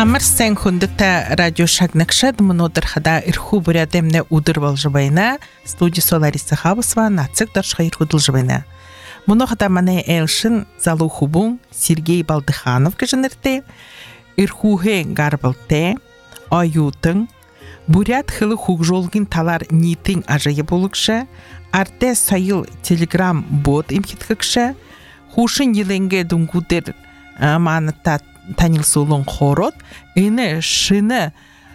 Хамар сен хундата радио шагнакшад мнодыр хада ирху бурядемне удыр болжабайна студия Лариса Хабасова нацик даршха ирху дылжабайна. Муно хада мане элшин залу хубун Сергей Балдыханов кеженерте ирхухе гарбалте аютын бурят хылы хугжолгин талар нитин ажайы болукша арте сайыл телеграм бот имхиткакша хушин еленге дунгудер манатат Танил Солон хорот, ине шина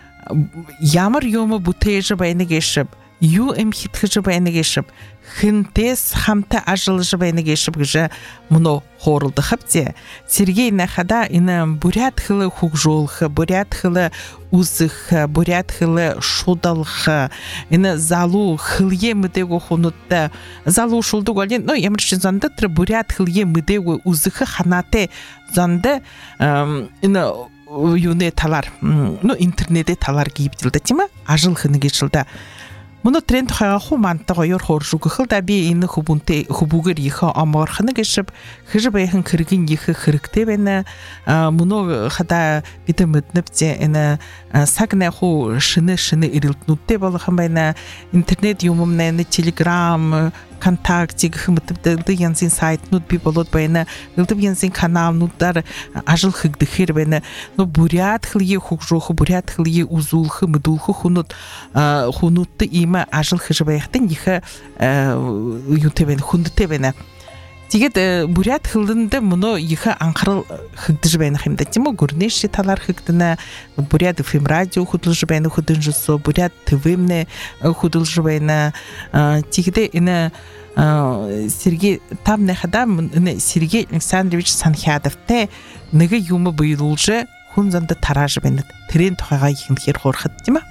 ямар йома бутеже байнегешеп, ю эмхитхже байнегешеп, хинтес хамта ажылже байнегешеп гже муно хорылды хапте. Сергей нахада ине бурят хылы хугжолха, бурят хылы узыха, бурят хылы шудалха, ине залу хылье мыдего хунутта, залу шулду гален, но ямршин занда тре бурят хылье мыдего узыха ханате занда ине юне талар, ну интернете талар гибдилда тима, ажыл хынегешилда. Муно тренд хаху манта гойор хоржуг хылда би ине хубунте хубугер иха амархны гешеп хижбайхан кыргин иха хырыкте бена муно хада битэмэднэпте ине сагна ху шыны ирилтнутте балахан байна интернет юмумна не телеграм контакте хымтыбды янзин сайтнут би болот байна ылдып янзин каналнуттар ажыл хыгдыхер байна но бурят хылье хугжоху бурят хылье узулхы мыдулхы хунутты има ажыл хыжбайхтын иха ютебен хундтебена тигет бурят хылында муно иха анхарыл хыгдыжбайна химда тимо гурнеши талар хыгдына бурят фм радио худылжбайна худынжусо бурят твмне худылжбайна тигде ина Сергей там нахада Сергей Александрович Санхядовте нэгэ юма быйрулжы хунзанда таражбайна трен тухайга ихэнхэр хорхат тима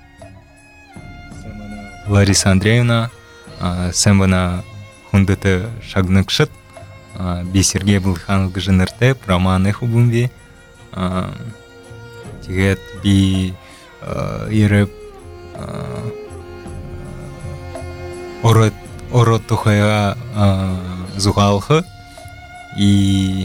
Лариса Андреевна сэмбана хундата шагныкшыт би Сергей Балдыханов гженерте проманы хубумби тигет би иреп орот тухая зухалхы и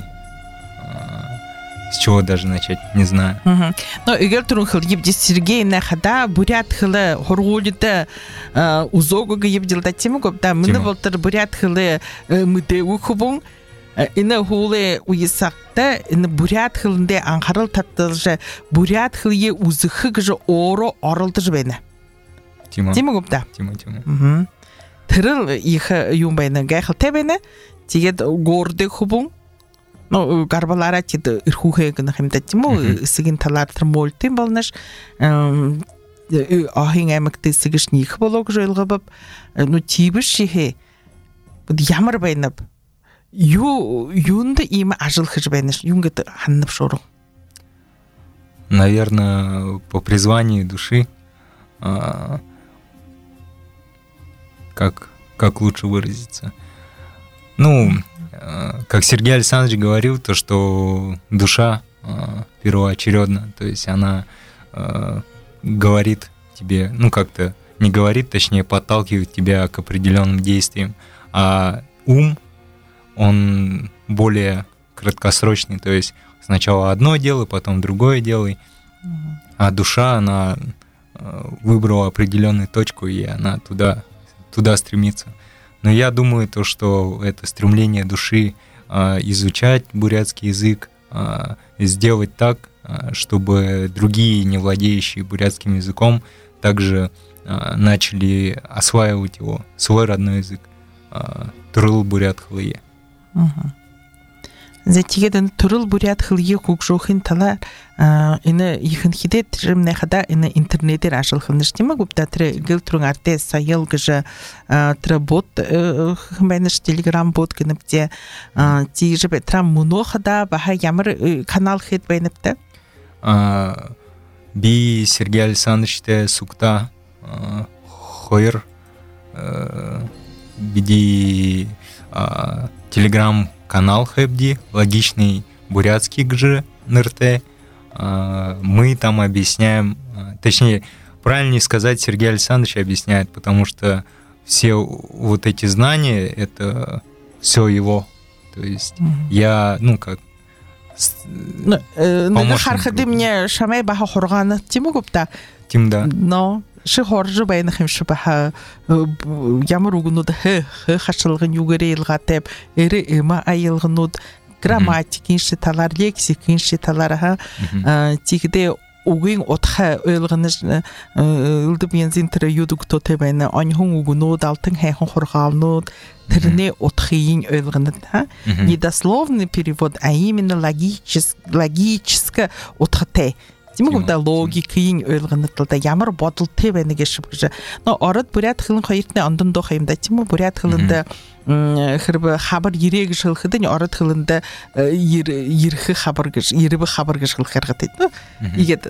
с чего даже начать, не знаю. Но игер турунхыл ебди Сергей нахада бурят хылы хоргулита узогога ебдилда тему гопта мына болтыр бурят хылы мыде ухубун ина хуле уйсакта ина бурят хылынде анхарыл таттылжы бурят хылые узыхы гжы оро орылдыжы бена. Тему гопта. Тему. Тырыл иха юмбайна гайхыл тебена тигет горде хубун но гарбалара тид ирхухе гна хэмдэ тимо сигин талар термолтин болнаш ахин амагт сигиш них болог жэлгаб ну тибшихе ямар байнаб юнд им ажил хэж байнаш юнгет ханнап шору. Наверное, по призванию души как лучше выразиться. Ну, как Сергей Александрович говорил, то, что душа первоочередна, то есть она говорит тебе, ну как-то не говорит, точнее подталкивает тебя к определенным действиям, а ум, он более краткосрочный, то есть сначала одно делай, потом другое делай, а душа, она выбрала определенную точку, и она туда стремится. Но я думаю, то, что это стремление души изучать бурятский язык, сделать так, чтобы другие, не владеющие бурятским языком, также начали осваивать его, свой родной язык, турыл бурят хылые. Затигеден турыл бурят хылые кукжохин талар ина ихын хидет жемне хада ина интернетер ашыл хылныш тема гупта тре гилтрун арте сайыл гжа тре бот хмэнэш телеграм бот гэнэпте тиже бетрам муно хада баха ямар канал хет бэнэпте би Сергей Александрович те сукта хойр биди телеграм канал хэбди логичный бурятский гжи нрт. Мы там объясняем, точнее, правильнее сказать, Сергей Александрович объясняет, потому что все вот эти знания, это все его. То есть я, ну как Нага хархады мне шамай баха хорганы тиму гупта. Тимда. Но ши хоржы байна химши баха ямар угнуд хашылгын югэрэл гатеп эре эма айылгнуд грамматик инши талар лексик инши талар ха тигде угин отха ойлгыныш ылды бензин төр юдук тоте байна аньхун угнуд алтын хайхан хоргалнуд тэрне отхин ойлгынат ха недословный перевод, а именно логическое отхате. Тимгүдэ логикийн ойлгонод л да ямар бодолтой байна гэж шивгэж. Но ород бурят хилэн хоёртны ондон дох юм да тийм үү бурят хилэнд хэрэг хабар ирээг шилхэд нь ород хилэнд ирэх хабар гэж ирэх хабар гэж хэлэхэд тийм. Игээд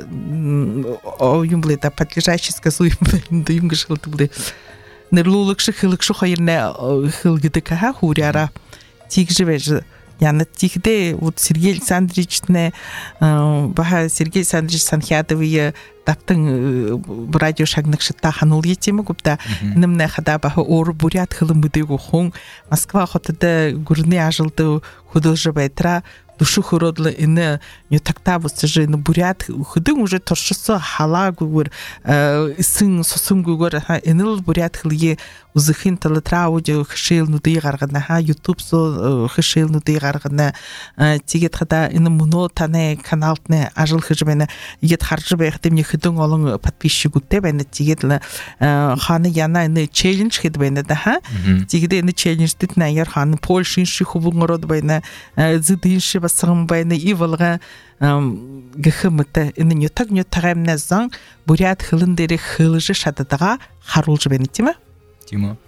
юм блэ да подлежащее суем юм гэж хэлдэг. Нэрлүүлэг шиг хэлэг шиг хоёрны хэлгэдэг ха хүряра тигжвэж Янат тихде вот Сергей Александровичне баха Сергей Александрович Санхядовые таптың радио шагнак шатта ханул етемі гупта нымна хада баха ор бурят хылым быдыгу хон Москва хотыда гурны ажылды худылжы байтра душу хородлы ины не такта вот же на бурят худым уже торшысы хала гугур сын сосым гугур иныл бурят хылые узыхин талытра аудио хшил нуды гаргана ха YouTube со хшил нуды гаргана тигет хада ины муно тане каналтны ажыл хыжбена ет харжы бэхтем не хыдың олон подписчик үтте бэна тигет ханы яна ины челлендж хед бэна да ха тигде ины челлендж дит на яр ханы Польшин ши хубунгород бэна зыдын ши басым бэна ивалга гхмта ины не тагамна зан бурят хылын дери хылыжы шатадага харулжы бэна тима Тима.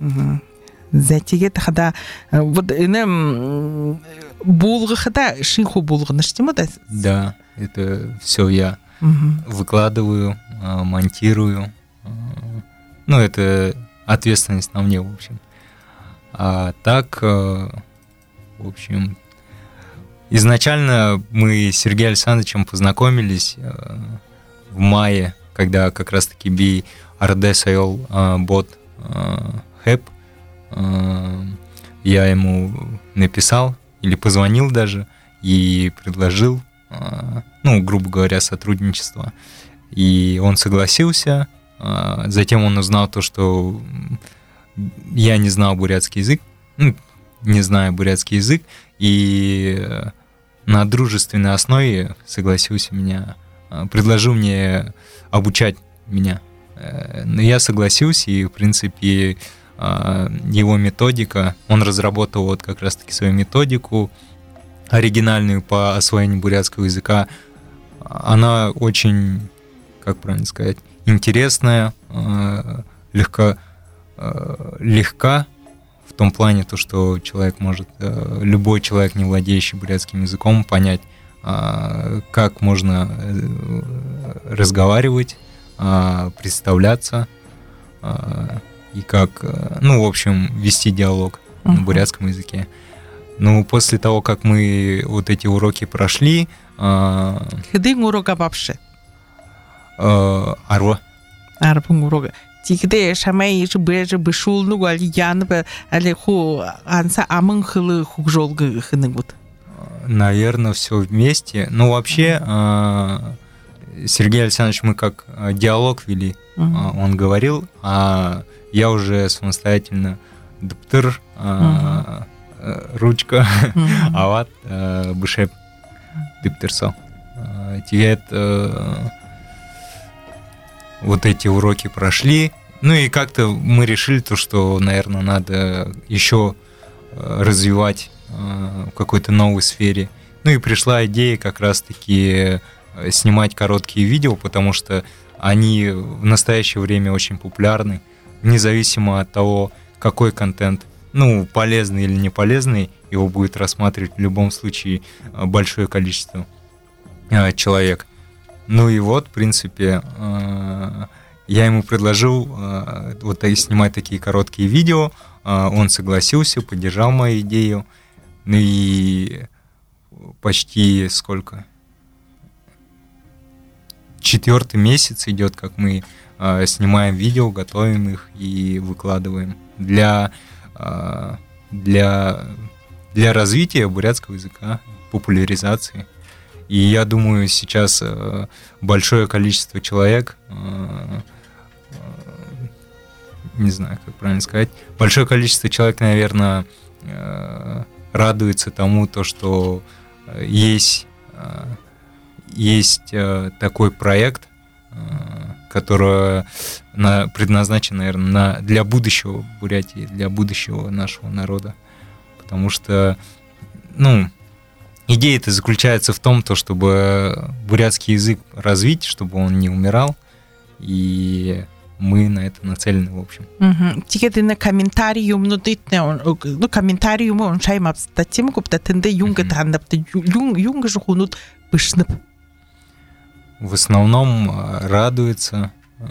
Затеет хада вот инем булга хада шинху булга наштима да? Да, это все я выкладываю, монтирую. Ну, это ответственность на мне, в общем. А так, в общем, изначально мы с Сергеем Александровичем познакомились в мае, когда как раз-таки BRD Сойл бот Хэп, я ему написал или позвонил даже и предложил, ну, грубо говоря, сотрудничество. И он согласился. Затем он узнал то, что я не знал бурятский язык, ну, не знаю бурятский язык, и на дружественной основе согласился меня, предложил мне обучать меня. Но я согласился, и, в принципе, его методика, он разработал вот как раз-таки свою методику оригинальную по освоению бурятского языка. Она очень, как правильно сказать, интересная, легка в том плане, то, что человек может, любой человек, не владеющий бурятским языком, понять, как можно разговаривать, представляться и как, ну, в общем, вести диалог на бурятском языке. Ну, после того, как мы вот эти уроки прошли... Хыдың урока вообще? Арва. Арбың урока. Тигде шамай бэжи бышулну гали янбы али ху анса амын хылы хук жолгы хының вот. Наверное, все вместе. Ну, вообще... Сергей Александрович, мы как диалог вели, он говорил, а я уже самостоятельно доптыр, ручка, ават, бышеп, доптырсал. Тигет вот эти уроки прошли, ну и как-то мы решили то, что, наверное, надо еще развивать в какой-то новой сфере. Ну и пришла идея как раз-таки снимать короткие видео, потому что они в настоящее время очень популярны, независимо от того, какой контент, ну, полезный или не полезный, его будет рассматривать в любом случае большое количество человек. Ну и вот, в принципе, я ему предложил вот снимать такие короткие видео, он согласился, поддержал мою идею, ну и почти сколько... 4-й месяц идет, как мы снимаем видео, готовим их и выкладываем для развития бурятского языка, популяризации. И я думаю, сейчас большое количество человек, не знаю, как правильно сказать, большое количество человек, наверное, радуется тому, что есть такой проект, который предназначен, наверное, для будущего Бурятии, для будущего нашего народа. Потому что, идея-то заключается в том, чтобы бурятский язык развить, чтобы он не умирал, и мы на это нацелены, в общем. Тикеты на комментариум, комментариум он шайм абстатим, купта тенде юнга танапты, юнга же хунут пышнып. В основном радуется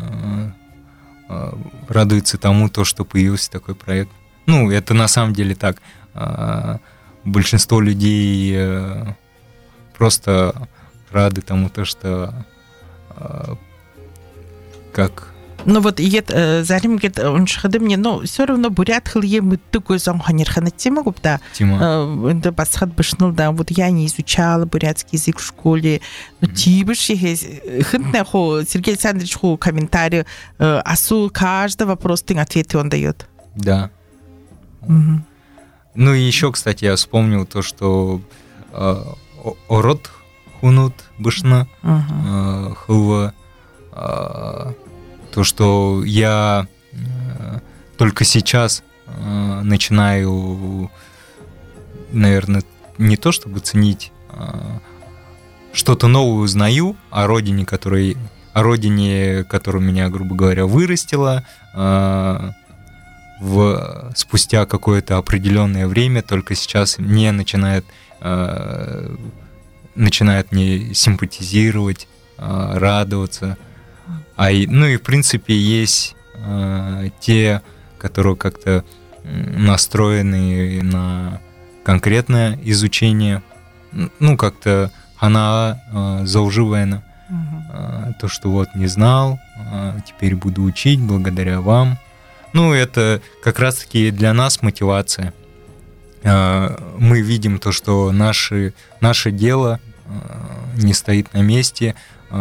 тому, что появился такой проект. Это на самом деле так. Большинство людей просто рады тому, что как... Зарим гет он шхады мне, все равно бурят хылье мытты көзон ханерхана тема гупта. Это басхат бышнул, да, я не изучала бурятский язык в школе, но тибыш хынтне Сергей Александрович комментарий, асу каждый вопрос ты ответы он дает. Да. И еще, кстати, я вспомнил то, что ород хунут бышна хылва. То, что я только сейчас начинаю, наверное, не то чтобы ценить, что-то новое узнаю о родине, которая меня, грубо говоря, вырастила. Спустя какое-то определенное время только сейчас мне начинает мне симпатизировать, радоваться. И в принципе есть те, которые как-то настроены на конкретное изучение, как-то она зауживаена, то, что не знал, теперь буду учить благодаря вам. Это как раз-таки для нас мотивация. Мы видим то, что наше дело не стоит на месте.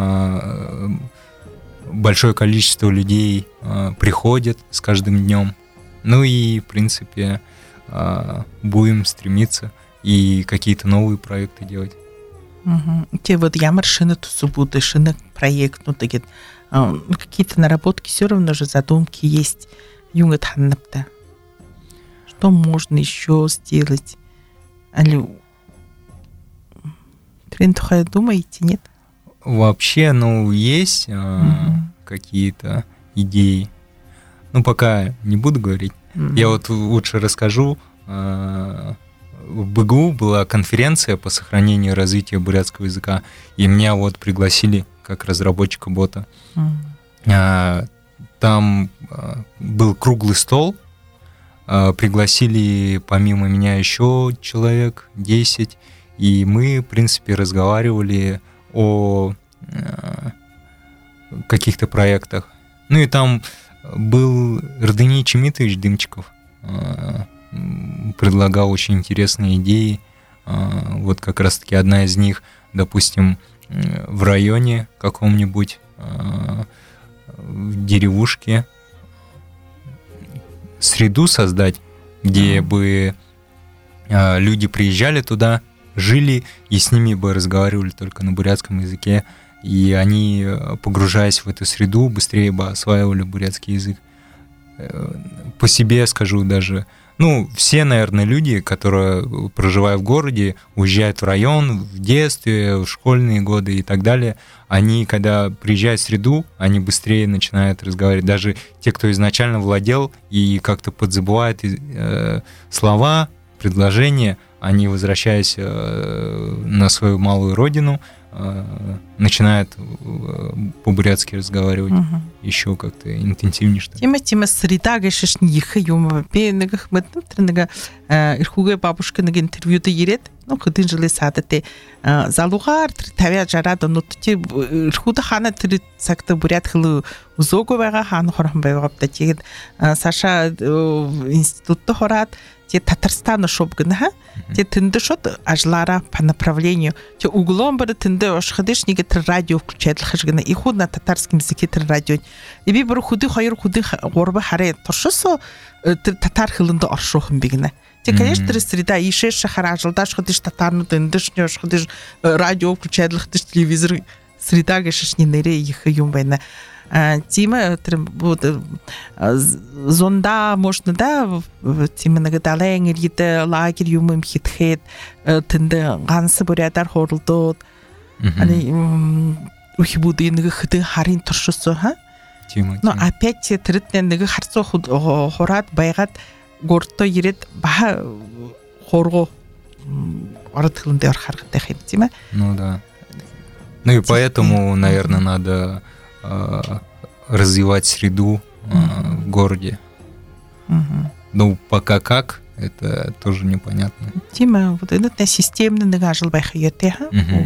Большое количество людей приходит с каждым днем. И, в принципе, будем стремиться и какие-то новые проекты делать. Те ямар шины тусубуды, шины проект, какие-то наработки, все равно же задумки есть. Юнгат ханнапта. Что можно еще сделать? Трентухая думаете, нет? Вообще, есть какие-то идеи. Пока не буду говорить. Я лучше расскажу. В БГУ была конференция по сохранению и развитию бурятского языка, и меня пригласили как разработчика бота. Там был круглый стол, пригласили помимо меня еще человек 10, и мы, в принципе, разговаривали о каких-то проектах. И там был Родыни Чемитович Дымчиков, предлагал очень интересные идеи. Как раз-таки одна из них, допустим, в районе каком-нибудь, в деревушке, среду создать, где бы люди приезжали туда, жили, и с ними бы разговаривали только на бурятском языке, и они, погружаясь в эту среду, быстрее бы осваивали бурятский язык. По себе скажу даже, все, наверное, люди, которые, проживая в городе, уезжают в район в детстве, в школьные годы и так далее, они, когда приезжают в среду, они быстрее начинают разговаривать. Даже те, кто изначально владел и как-то подзабывает слова, предложения, они, возвращаясь на свою малую родину, начинают по-бурятски разговаривать еще как-то интенсивнее, что ли. Тема среда, гашиш нихы юма. Пенега хмытным тренега ирхуга бабушка нега интервьюда ерет. Хыдын жылы садыте залугар тавя жарада нутти ирхуда хана три сакта бурят хылы узого бага хан хорам байгапта тигит Саша институтта хорат те Татарстана шобгана, те тынды шот ажлара по направлению, те углом бары тынды ошхадыш неге радио включает лхажгана, и худ на татарском языке радио. И би бары худы хайр худы горба харе торшосо татар хылында аршохым бигна. Те, конечно, среда и шеш шахара ажлдаш хадыш татарну тындыш не ошхадыш радио включает лхадыш телевизор среда гешеш не нере их юмбайна. Тима зонда можно да тима нагадален или лагерь юмым хитхет тенде гансы бурятар хорлдот ани ухибуды нага хыты харин туршусу ха но опять те тритнен нага харцо хорат байгат горто ирет ба хорго аратылынды архаргыта хем тима. Ну да. Ну и поэтому, наверное, надо развивать среду в городе. Ну, пока как, это тоже непонятно. Тима, вот это системно нагажил байхаяте,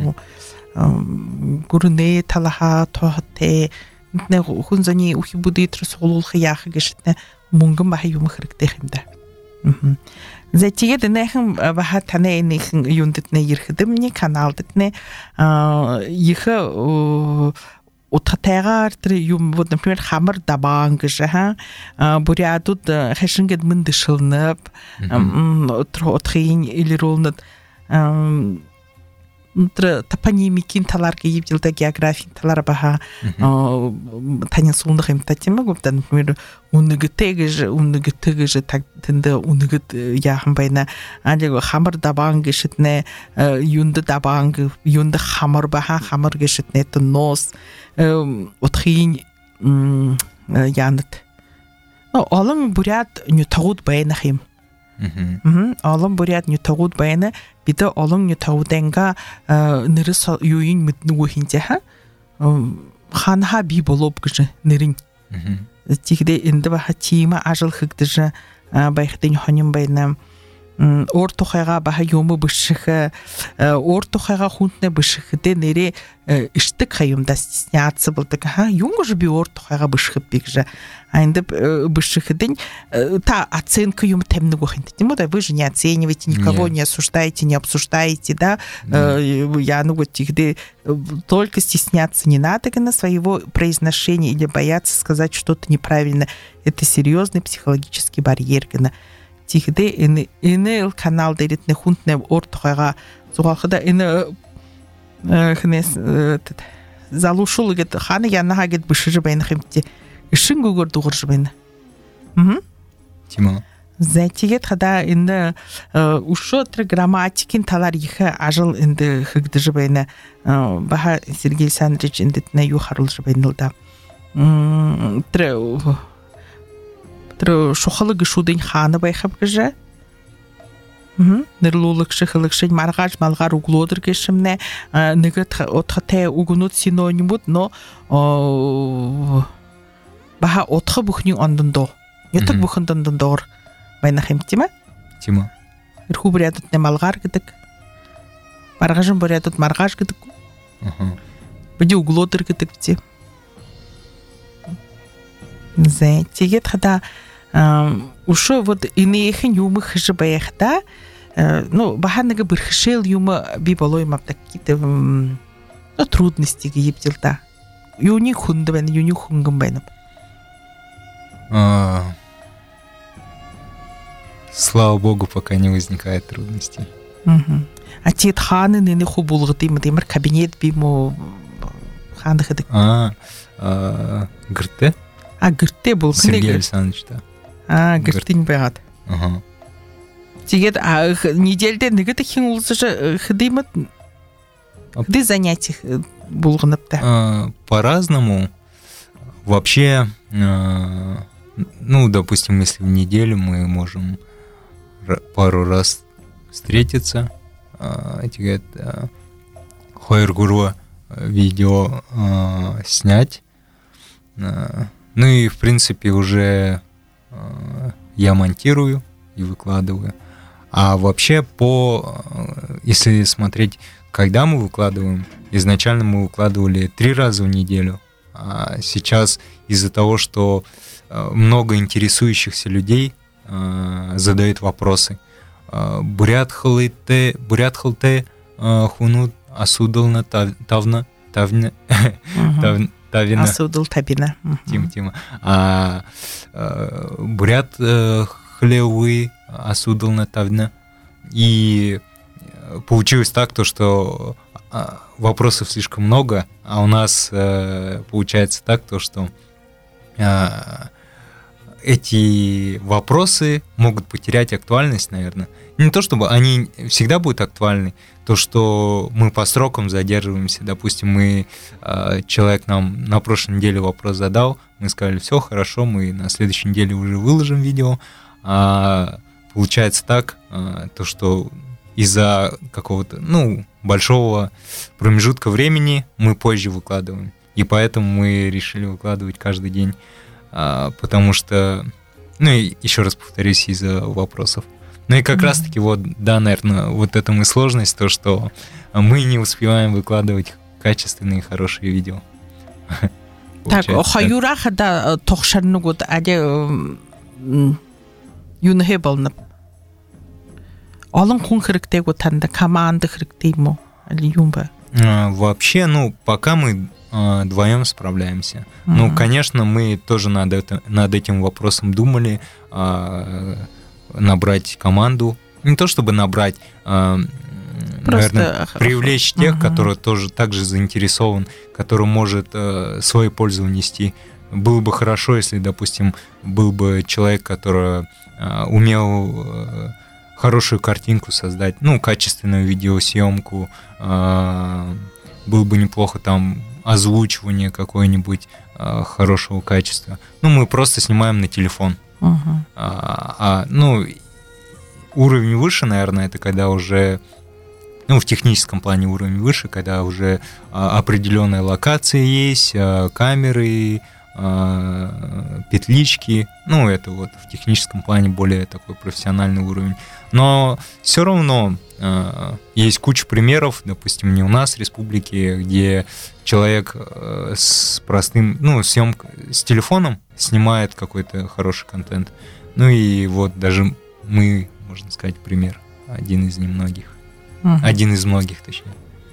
гурне талаха тохте, не хунзани ухибуды трусолулха яха гешетне мунгам бахаюм хректехинда. Затея денехм бахатане нехн юндетне ирхдемне каналдетне иха утхатайгаар тэр юм вот например хамар дабаан гэж бурядууд хашингед мэндшилнэп утхын илрүүлнэд тэр топонимикийн талаар гівдэлдэ географийн талаар баха таны суулнах юм татимаг вот например үнэгтэй гэж тэнд үнэгд яахан байна алиг хамар дабаан гэшэтнэ юнд дабаан юнд хамар баха хамар гэшэтнэ нос утхын янат олон буряд нютагууд байх юм олон буряд нютагууд байна бид олон нютагууданга нэрс юуин мэднэггүй хинжээ ханха би болоп гэж нэрин тигдэ энд баха чима ажил хэгдэж байхдын хоним байна оор тухайга баха юм бишх оор тухайга хүнтнэ бишхдэ нэрэ иштэг хаюмда стесняться болдог юнгож би оор тухайга бишх бигж айнд бишхдын та оценка юм темнэг бахинт тийм үү вы же не оцениваете никого не осуждаете не обсуждаете да я ну вот тигдэ только стесняться не надо на своего произношения или бояться сказать что-то неправильно это серьезный психологический барьер гана тигдэ энэ канал дээрэтнэ хүнтнэ оор тухайга зугаахда энэ хнес залушул гэд хана янаха гэд бишж байна хэмти ишин гөгөр дуурж байна тима затигэт хада энэ ушотр грамматикийн талаар их ажил энд хэгдэж байна баха Сергей Александрович эндэтнэ юу харуулж байна л да тэр шухал гişүүдийн хаана байхав гэж нэрлүүлэг шихэлэгшин маргааж малгаар углуудэр гэшмнэ нэгэт утгатай угнууд синонимууд но баха утга бүхний ондондоо ятаг бүхэн дондоор байна хэм тийм ээ тима эрхүү бурядад малгаар гэдэг маргаажин бурядад маргааж гэдэг бид углуудэр гэдэг тийм зэ тэгээд хада ушо вот инехэн юм хэж байх та ну баха нэг бэрхшээл юм би болоо юм авдаг гэдэг трудности гибдэл да юуны хүнд байна юуны хөнгөн байна слава богу пока не возникает трудностей а тит ханы нэни ху булгыт юм димэр кабинет би мо ханы хэдэг гэртэ гэртэ бол Сергей Александрович да гэртин байгаад тэгээд недельдээ нэгэд хин улсаж хэдимэт ды занятий булгынапта по-разному вообще ну допустим если в неделю мы можем пару раз встретиться тэгээд хойргурва видео снять ну и в принципе уже я монтирую и выкладываю. А вообще если смотреть, когда мы выкладываем, изначально мы выкладывали 3 раза в неделю, а сейчас из-за того, что много интересующихся людей задают вопросы, бурят хылте хунут асудылна тавна тавна тавина. Асудыл табина. Тима. Бурят хлевы асудылна тавна. И получилось так, что вопросов слишком много, а у нас получается так, что эти вопросы могут потерять актуальность, наверное. Не то чтобы они всегда будут актуальны, то, что мы по срокам задерживаемся. Допустим, человек нам на прошлой неделе вопрос задал, мы сказали, все хорошо, мы на следующей неделе уже выложим видео. А получается так, то, что из-за какого-то, большого промежутка времени мы позже выкладываем. И поэтому мы решили выкладывать каждый день, потому что, и еще раз повторюсь, из-за вопросов. И как раз-таки наверное, это и сложность, то, что мы не успеваем выкладывать качественные, хорошие видео. Так, хаюраха да тохшарнугут аде юнхебална. Алан хун хректего танда команда хректимо или юмба. Вообще, пока мы вдвоем справляемся. Конечно, мы тоже над этим вопросом думали, набрать команду. Не то чтобы набрать, наверное, привлечь тех, которые тоже так же заинтересован, который может свою пользу внести. Было бы хорошо, если, допустим, был бы человек, который умел хорошую картинку создать, качественную видеосъемку, было бы неплохо там озвучивание какое-нибудь хорошего качества. Мы просто снимаем на телефон. Уровень выше, наверное, это когда уже, в техническом плане уровень выше, когда уже определенные локации есть, камеры, петлички, это в техническом плане более такой профессиональный уровень. Но все равно есть куча примеров, допустим, не у нас в республике, где человек с простым, с телефоном снимает какой-то хороший контент. И даже мы, можно сказать, пример. Один из немногих. Один из многих, точнее.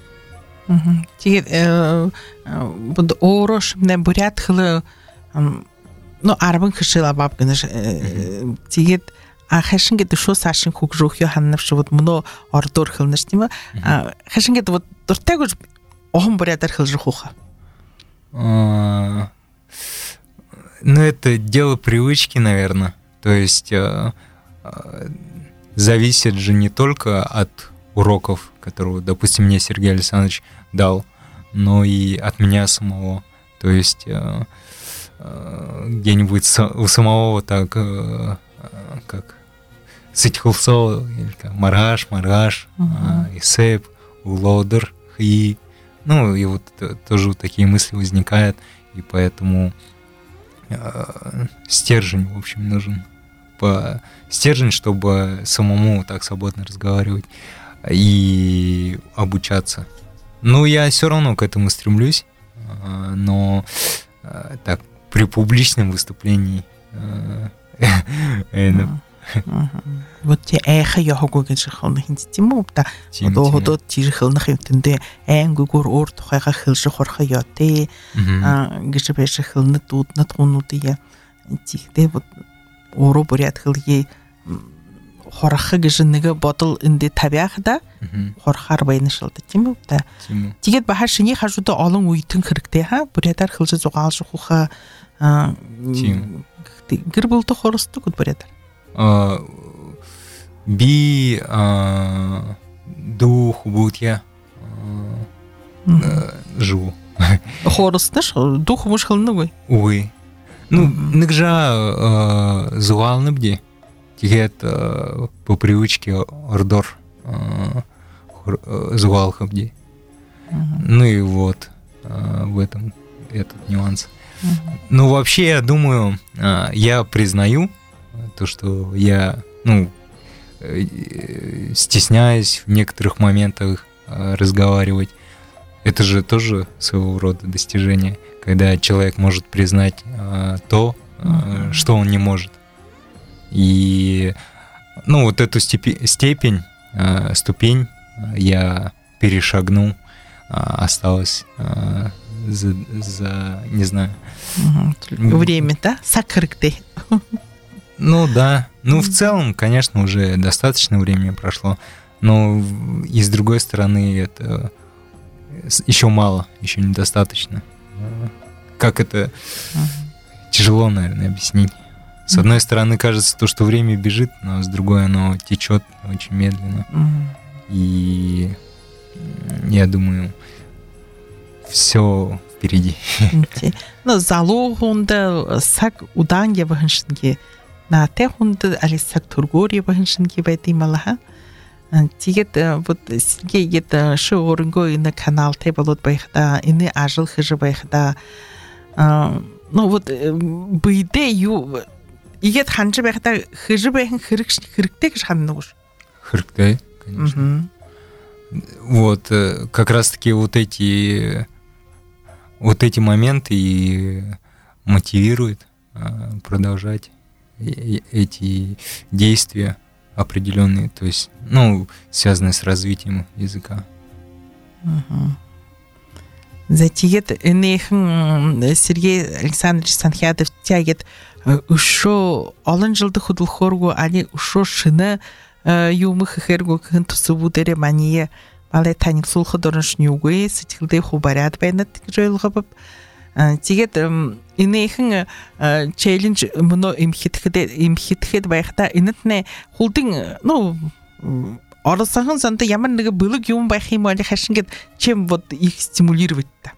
Буд орош не бурят хлы арбан хшила бабгынаш тигет хашинге душу сашин хугжух йоханнав швуд мно ордор хылнаш тима хашинге дуртагуш охом бурятар хылжухуха. Это дело привычки, наверное. То есть зависит же не только от уроков, которые, допустим, мне Сергей Александрович дал, но и от меня самого. То есть где-нибудь у самого так, как Сытьхулсо, или как Маргаш, Исеп, Улодер, Хи. И тоже такие мысли возникают, и поэтому стержень, в общем, нужен. Стержень, чтобы самому так свободно разговаривать и обучаться. Я все равно к этому стремлюсь, но так, при публичном выступлении Вот те эхо я хогоген шахалны хинтимо та одо тижхалны хинтенде энгугор орт хайха хилш хорхаяте гишбеш хилны тут натхунутия тихде вот оро бурят хилги хорха гишнеге ботл инде табяхда хорхар байнышылды тимо та тигет бахар шине хажуда олон уйтын хэрэгтэй ха бурятар хилж зугаалш хуха гэр болто хорсто гуд бурятар би дух бутья живу. Хоросташ дух мушхалны. Увы. Ныкжа зуалны бди. Тигет по привычке ордор зуалха бди. И вот в этом этот нюанс. Вообще, я думаю, я признаю то, что я, стесняюсь в некоторых моментах разговаривать. Это же тоже своего рода достижение, когда человек может признать то, что он не может. И Ну, вот эту ступень я перешагнул, осталось за не знаю. Время, да? Сакрыкты. Ну, да. Ну, в целом, конечно, уже достаточно времени прошло, но и с другой стороны, это еще мало, еще недостаточно. Как это тяжело, наверное, объяснить. С одной стороны, кажется, то, что время бежит, но с другой оно течет очень медленно. И я думаю, все впереди. Ну, залогунда сак удан явахыншынге, на техунда али сак тургор явахыншынге байдималаха. Тигет вот Сергей это шоуринго и на канал Тебалот байхда, и не ажил хижи байхда. Ну вот быйде ю игет ханжи байхда хижи байхын хырыктек шаннуш. Хырыктай, конечно. Вот как раз-таки вот эти моменты и мотивируют продолжать эти действия определенные, то есть, ну, связанные с развитием языка. Затигет Сергей Александрович Санхиадов тягет ушо алын жылды худулхоргу али ушо шыны юмы хергу кын тусубу дере мания балай таник сулхы дорншнюгуе сетилде хубарят байнат жойлгабып тигет инехэн челлендж мно имхитхэд байхта инэтне хулдын ну оросахан санта ямар нэг бэлэг юм байх юм али хашингет чем вот их стимулировать-то?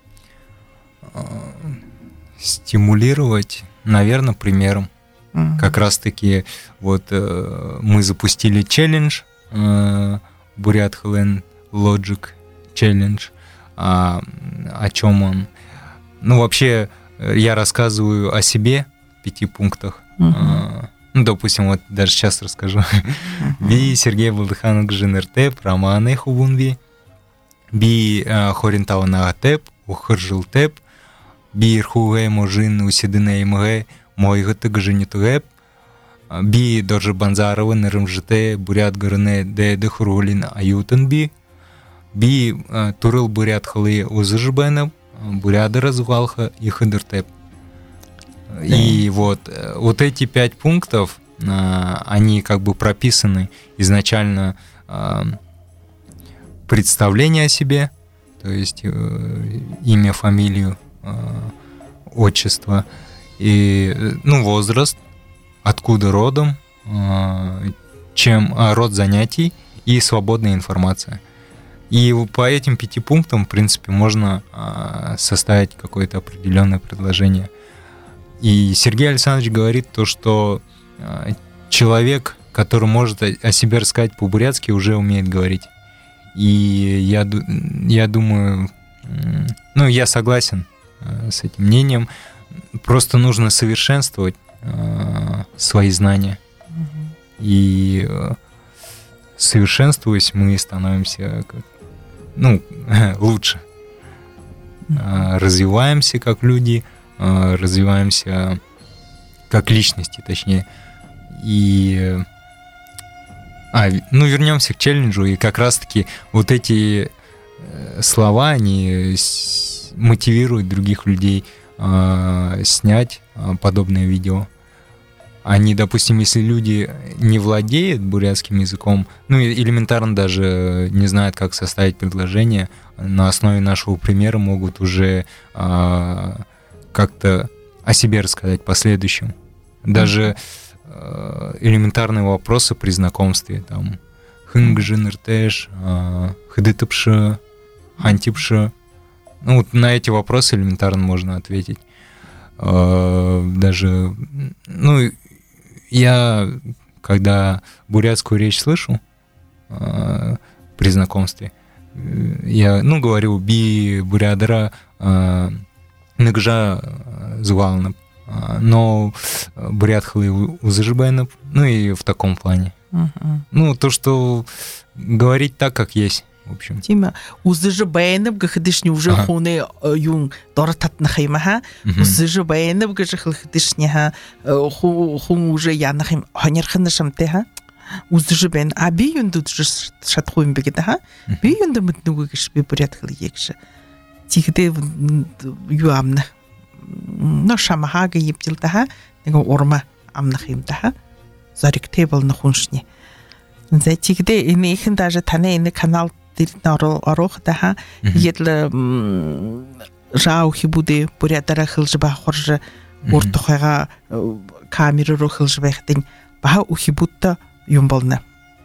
Стимулировать, наверное, примером. Как раз-таки вот мы запустили челлендж Бурят Хелен Logic Challenge. О чем он? Ну, вообще, я рассказываю о себе в 5 пунктах. Ну, допустим, вот даже сейчас расскажу. Би Сергей Балдыханов Жинертеп, Романы Хубунби, Би Хоринтауанагатеп, Ухыржилтеп, Би Ирхуге Можин Усидинеймге, Мойгаты Гжинитуэп, Би Доржи Банзарова Нырымжите, Бурят Гырне Деды Хурулин Аютенби, Би Турыл Бурят Халы Узыжбенеп, Буряды Развалха и Хыдыртеп. И вот эти 5 пунктов, они как бы прописаны изначально представление о себе, то есть имя, фамилию, отчество, и, ну, возраст, откуда родом, род занятий и свободная информация. И по этим 5 пунктам, в принципе, можно составить какое-то определенное предложение. И Сергей Александрович говорит то, что человек, который может о себе рассказать по-бурятски, уже умеет говорить. И я думаю, ну, я согласен с этим мнением. Просто нужно совершенствовать свои знания. И совершенствуясь, мы становимся лучше. Развиваемся как люди, развиваемся как личности, точнее. И вернемся к челленджу, и как раз-таки вот эти слова, они мотивируют других людей снять подобное видео. Они, допустим, если люди не владеют бурятским языком, ну, элементарно даже не знают, как составить предложение, на основе нашего примера могут уже как-то о себе рассказать последующим. Даже элементарные вопросы при знакомстве, там, хынгжиныртэш, хыдытыпшы, хантипшы. Ну, вот на эти вопросы элементарно можно ответить. Даже, ну, я, когда бурятскую речь слышу при знакомстве, я, говорю би бурядыра ныгжа звалнып, но бурят хлы узыжбайнып, ну и в таком плане. Ну, то, что говорить так, как есть. В общем. Тима, узыжбайнып гыхдышни уже хуны юн дорататны хайма, узыжбайнып гыжыхлыхдышни хун уже янахим ханерхынышам те, уздужбен а би юнду шатхуим бегеда ха би юнду мытнугыш би бурят хыл егш тигде юамна но шамахага ептилда ха него орма амнахимда ха зарик тейбл на хуншни за тигде инехэн даже тане ин канал орохда ха едл жау хибуде бурятара хылжба хорж ортохайга камера рохылжбахтин баха ухибутта юм болна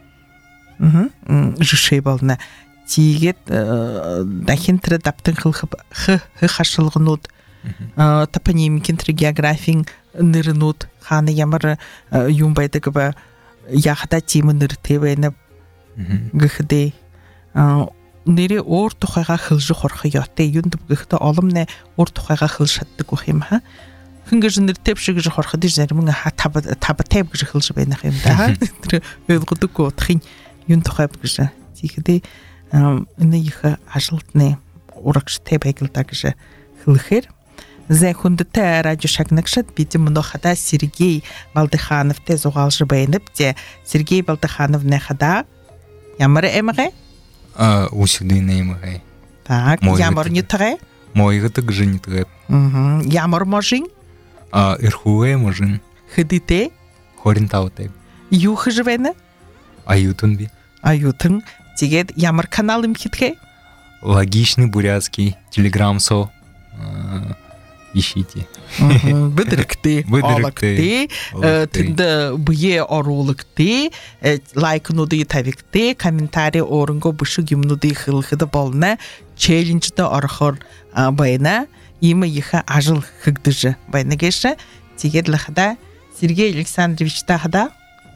жишей болна тигет дахинтра таптын хылхып хашылгынут топонимикин географин нырнут ханы ямар юм байдыгба яхта тимы ныртевена гыхде нэрэ оор тухайга хылжы хорхо ятэ юнд гыхта оломне оор тухайга хылшаттык ухим ха хингэж нэртэв шиг хорхо диж зарим ха таб тэв гэж хылж байна юм да тэр ойлгодог утхын юн тухай гэж тийхдэ энэ их ажлтны урагш тэбэгэлдэг гэж хылхэр зэхүндтэй радио шагнагшад бидим нохада Сергей Балдыхановтэй зугаалж байнып те Сергей Балдыхановны хада ямар эмгэ усюды нэмгэ так ямар нютгэ мойгытык жинитгэ ямар можин ирхуэ можин хыдите хоринтаутэй юх живена аютун тигет ямар каналым хитгэ логичный бурятский телеграм-со ищите. Бедрикти, алакти, тинде бие орулыкти, лайкнуды тавикти, комментарий орынго бушу гимнуды хылхыды болна, челленджда орхор байна, има иха ажыл хыгдыжы байна геша, тигет лахда Сергей Александрович тахда.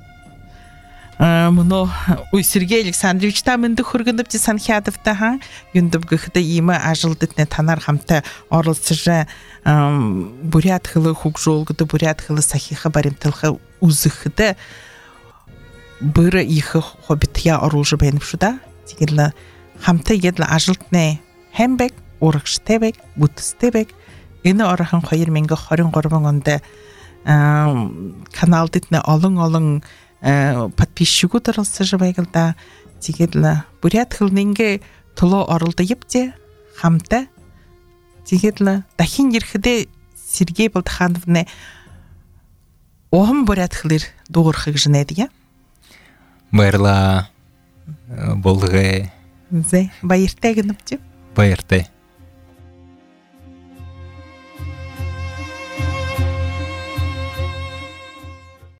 Мно Сергей Александрович тамынды хургынып те Санхиадов таха юндып гыхта има ажылдытне танар хамта орылсыжа бурят хылы хукжолгыды бурят хылы сахиха баримтылха узыхыды быры ихы хобитя орулжы бейніп шуда тигелла хамта едла ажылтне хембек орықштебек бутыстебек ины орахын қойыр менгі хорин қорбан онда каналдытне олың подписчику таралсыжы байгылда тигедла бурят хылнинге толо орылды епте хамта тигедла дахин ерхиде Сергей Балдыхановны оғым бурят хылыр дуғырхыг жынайды байырла болдығы зе байыртай гынып деп байыртай